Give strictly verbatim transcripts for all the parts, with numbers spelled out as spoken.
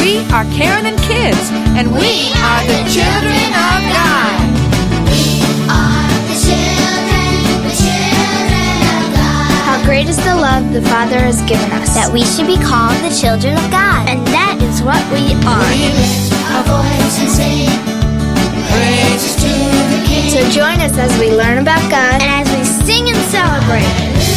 We are Karen and Kids, and we, we are the children of God. We are the children, the children of God. How great is the love the Father has given us, that we should be called the children of God. And that is what we are. We lift our voice and sing praises to the King. So join us as we learn about God and as we sing and celebrate.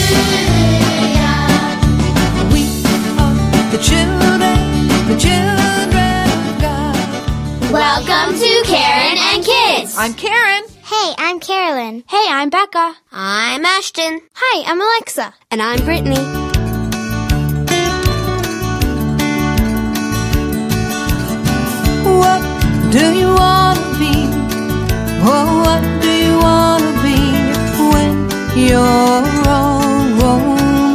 We are the children, the children of God. Welcome to Karen and Kids. I'm Karen. Hey, I'm Carolyn. Hey, I'm Becca. I'm Ashton. Hi, I'm Alexa. And I'm Brittany. What do you want to be? Oh, what do you want to be when you're all grown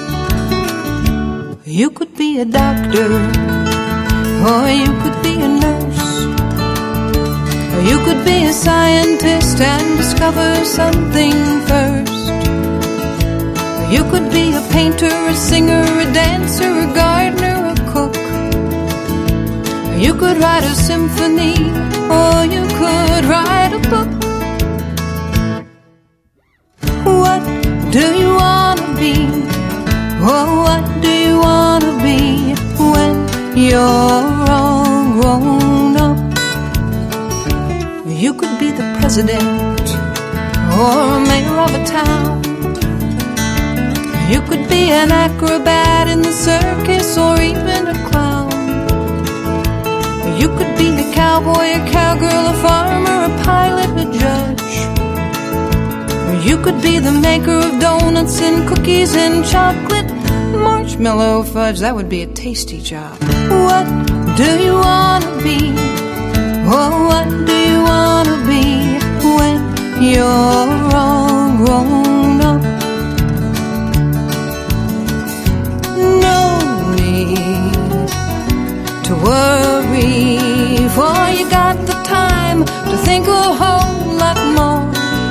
up? You could be a doctor, or you could be a nurse, or you could be a scientist and discover something first. Or you could be a painter, a singer, a dancer, a gardener, a cook. You could write a symphony, or you could write a book. What do you want to be? Oh, what do you want to be when you're all grown up? You could be the president, or a mayor of a town. You could be an acrobat in the circus, or even a clown. You could be a cowboy, a cowgirl, a farmer, a pilot, a judge. Or you could be the maker of donuts and cookies and chocolate, marshmallow fudge. That would be a tasty job. What do you want to be? Oh, what do you want to be when you're all grown up? No need to worry, for you got the time to think a whole lot more.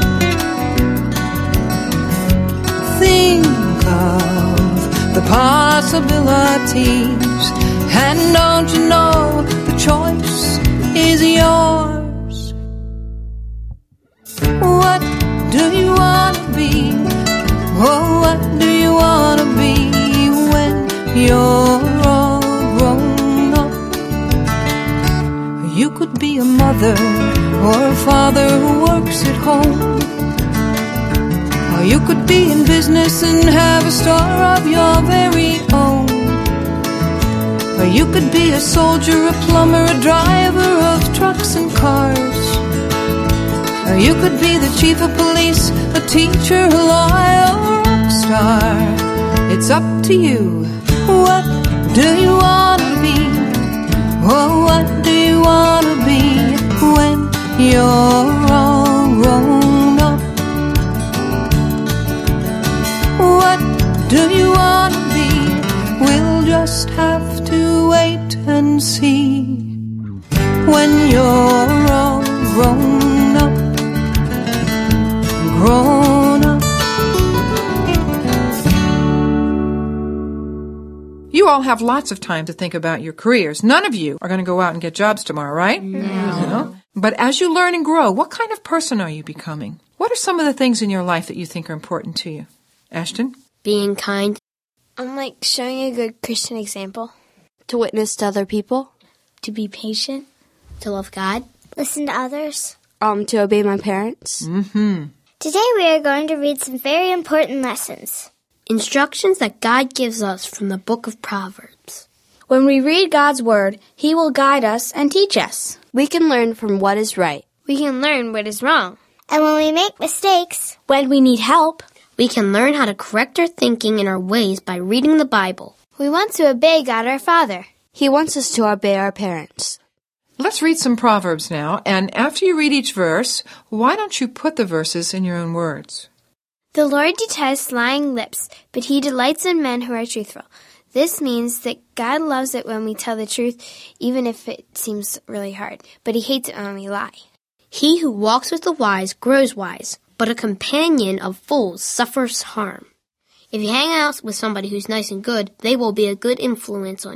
Think of the possibilities, and don't you know the choice is yours? What do you want to be? Oh, what do you want to be when you're all grown up? You could be a mother or a father who works at home. Or you could be in business and have a store of your very own. Or you could be a soldier, a plumber, a driver of trucks and cars. Or you could be the chief of police, a teacher, a lawyer, or a rock star. It's up to you. What do you want to be? Oh, what do you want to be when you're all grown up? What do you want to be? We'll just have to wait and see when you're all grown up, grown up. You all have lots of time to think about your careers. None of you are going to go out and get jobs tomorrow, right? No. No. But as you learn and grow, what kind of person are you becoming? What are some of the things in your life that you think are important to you? Ashton? Being kind. I'm like showing a good Christian example. To witness to other people. To be patient. To love God. Listen to others. Um, to obey my parents. Mm-hmm. Today we are going to read some very important lessons. Instructions that God gives us from the book of Proverbs. When we read God's Word, He will guide us and teach us. We can learn from what is right. We can learn what is wrong. And when we make mistakes, when we need help, we can learn how to correct our thinking and our ways by reading the Bible. We want to obey God our Father. He wants us to obey our parents. Let's read some Proverbs now, and after you read each verse, why don't you put the verses in your own words? The Lord detests lying lips, but He delights in men who are truthful. This means that God loves it when we tell the truth, even if it seems really hard, but He hates it when we lie. He who walks with the wise grows wise, but a companion of fools suffers harm. If you hang out with somebody who's nice and good, they will be a good influence on you.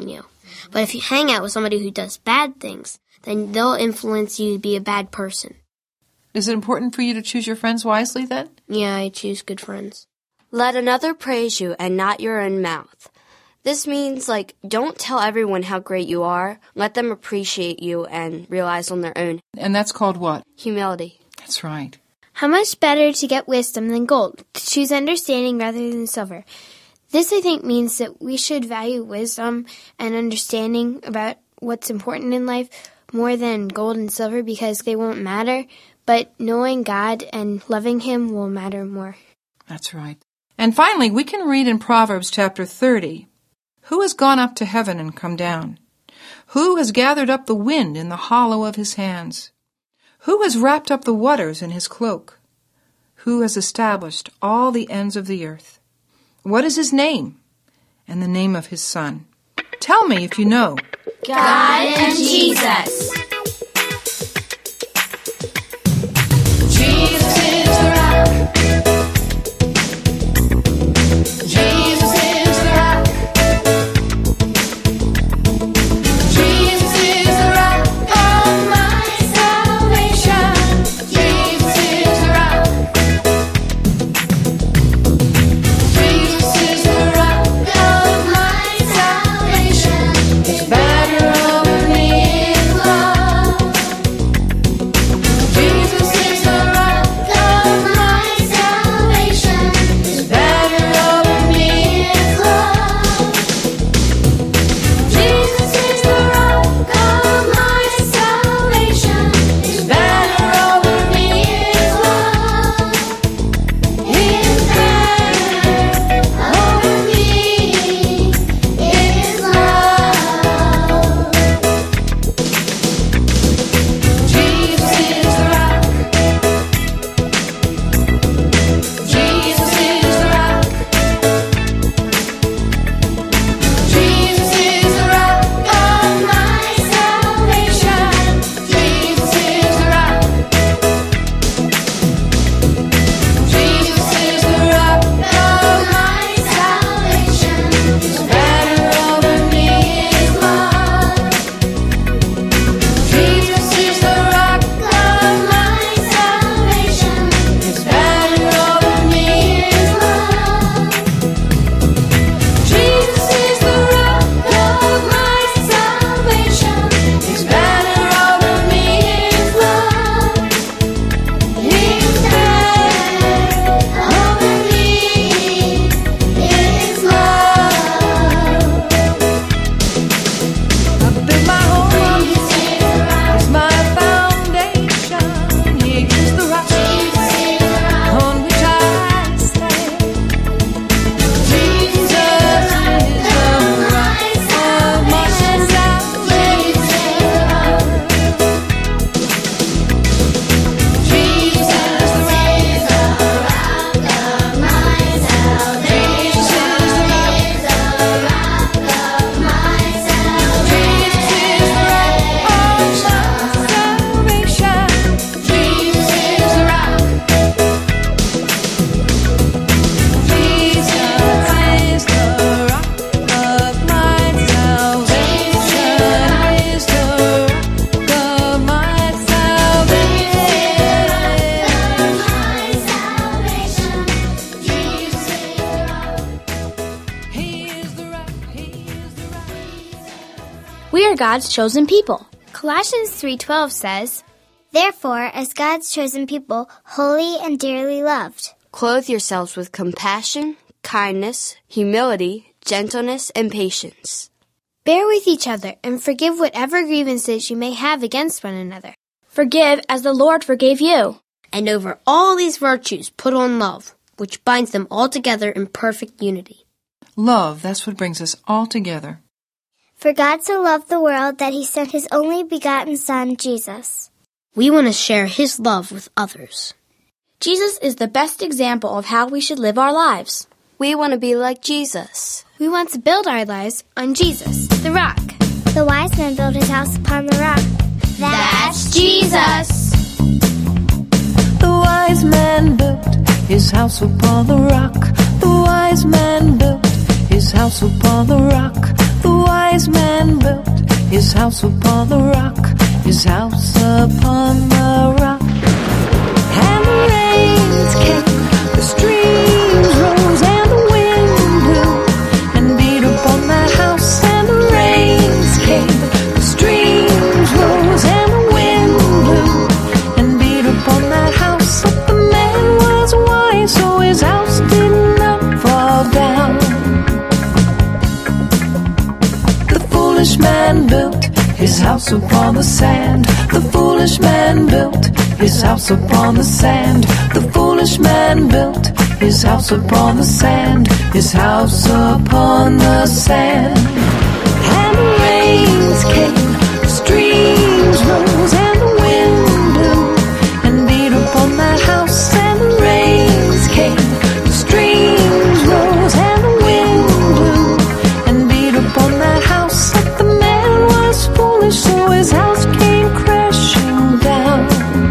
But if you hang out with somebody who does bad things, then they'll influence you to be a bad person. Is it important for you to choose your friends wisely then? Yeah, I choose good friends. Let another praise you and not your own mouth. This means, like, don't tell everyone how great you are. Let them appreciate you and realize on their own. And that's called what? Humility. That's right. How much better to get wisdom than gold, to choose understanding rather than silver. This, I think, means that we should value wisdom and understanding about what's important in life more than gold and silver because they won't matter, but knowing God and loving Him will matter more. That's right. And finally, we can read in Proverbs chapter thirty, "Who has gone up to heaven and come down? Who has gathered up the wind in the hollow of his hands? Who has wrapped up the waters in his cloak? Who has established all the ends of the earth? What is his name and the name of his son? Tell me if you know." God and Jesus. Jesus is the rock. Jesus is the rock. Jesus is the rock of my salvation. Jesus is the rock. Jesus is the rock of my salvation. His banner over me is love. Jesus is the rock of my salvation. His banner over me is love. Jesus is the rock of my salvation. His banner over me is love. His banner over me is love. Jesus is the rock. Jesus is the rock. Jesus is the rock of my salvation. Jesus is the rock. Jesus is the rock of my salvation. His banner over me is love. Jesus is the rock of my salvation. His banner over me is love. Jesus is the rock of my salvation. His banner over me is love. His banner over me is love. I built my home is my foundation. He is the rock on which I stand. Jesus is the rock of my salvation. Jesus is the rock of my salvation. Jesus is the rock of my salvation. Jesus is the rock of my We are God's chosen people. Colossians three twelve says, Therefore, as God's chosen people, holy and dearly loved, Clothe yourselves with compassion, kindness, humility, gentleness, and patience. "Bear with each other and forgive whatever grievances you may have against one another." Forgive as the Lord forgave you. And over all these virtues, put on love, which binds them all together in perfect unity. Love, that's what brings us all together. For God so loved the world that he sent his only begotten Son, Jesus. We want to share His love with others. Jesus is the best example of how we should live our lives. We want to be like Jesus. We want to build our lives on Jesus, the rock. The wise man built his house upon the rock. That's Jesus. The wise man built his house upon the rock. The wise man built his house upon the rock. The The wise man built his house upon the rock, his house upon the rock. And the rains came, the streams rose, and the wind blew and beat upon that house. And the rains came, the streams rose, and the wind blew and beat upon that house. But the man was wise, so his house did not fall down. The foolish man built his house upon the sand. The foolish man built his house upon the sand. The foolish man built his house upon the sand. His house upon the sand. And the rains came, the streams rose, and the wind blew and beat upon that house. And the rains came, the streams rose, and the wind blew and beat upon that house. But the man was foolish, so his house came crashing down.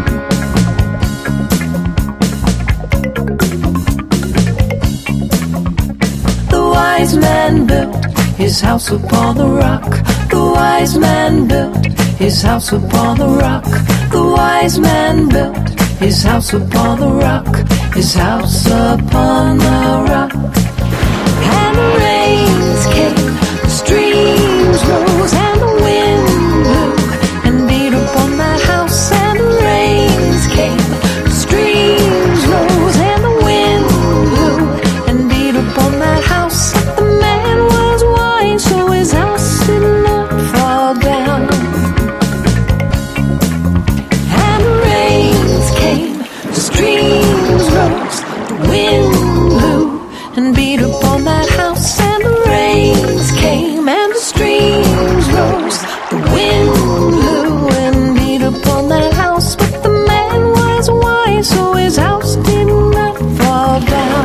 The wise man built his house upon the rock. The wise man built his house upon the rock. The wise man built his house upon the rock. His house upon the rock. And the rains came, the streams rose, and the wind blew and beat upon that house. And the rains came, the streams rose, and the wind blew and beat upon that house. But the man was wise, so his house did not fall down. And the rains came, the streams rose, the wind blew and beat upon that house. And the rains came and the streams rose, the wind blew and beat upon that house. But the man was wise, so his house did not fall down.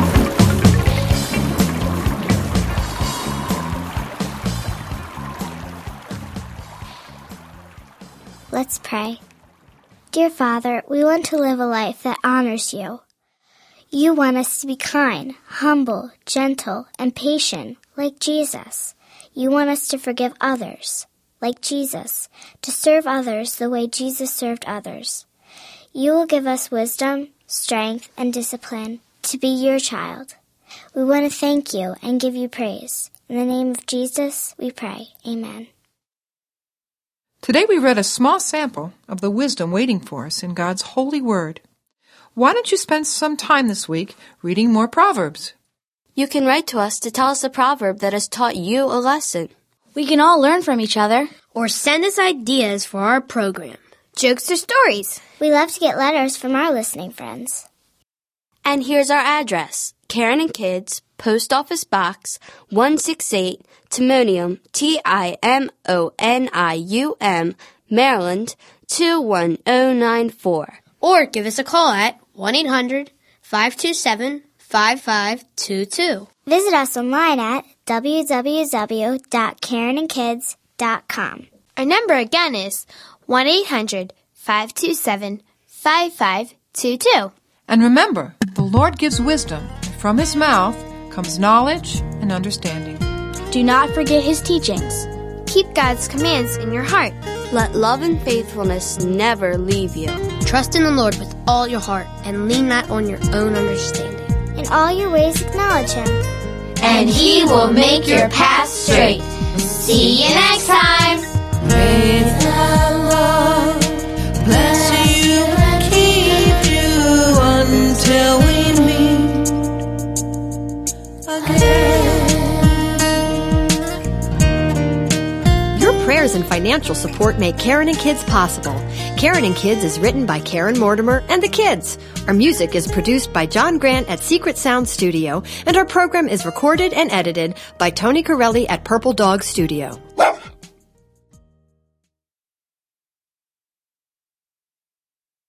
Let's pray. Dear Father, we want to live a life that honors you. You want us to be kind, humble, gentle, and patient, like Jesus. You want us to forgive others, like Jesus, to serve others the way Jesus served others. You will give us wisdom, strength, and discipline to be your child. We want to thank you and give you praise. In the name of Jesus, we pray. Amen. Today we read a small sample of the wisdom waiting for us in God's holy word. Why don't you spend some time this week reading more Proverbs? You can write to us to tell us a proverb that has taught you a lesson. We can all learn from each other. Or send us ideas for our program. Jokes or stories. We love to get letters from our listening friends. And here's our address. Karen and Kids, Post Office Box one sixty-eight, Timonium, T I M O N I U M, Maryland, two one zero nine four. Or give us a call at one eight hundred, five two seven, five five two two. Visit us online at w w w dot karen and kids dot com. Our number again is one eight hundred, five two seven, five five two two. And remember, the Lord gives wisdom. From his mouth comes knowledge and understanding. Do not forget his teachings. Keep God's commands in your heart. Let love and faithfulness never leave you. Trust in the Lord with all your heart and lean not on your own understanding. In all your ways acknowledge him. And he will make your path straight. See you next time. May the Lord bless you and keep you until we meet again. Your prayers and financial support make Karen and Kids possible. Karen and Kids is written by Karen Mortimer and the kids. Our music is produced by John Grant at Secret Sound Studio, and our program is recorded and edited by Tony Corelli at Purple Dog Studio.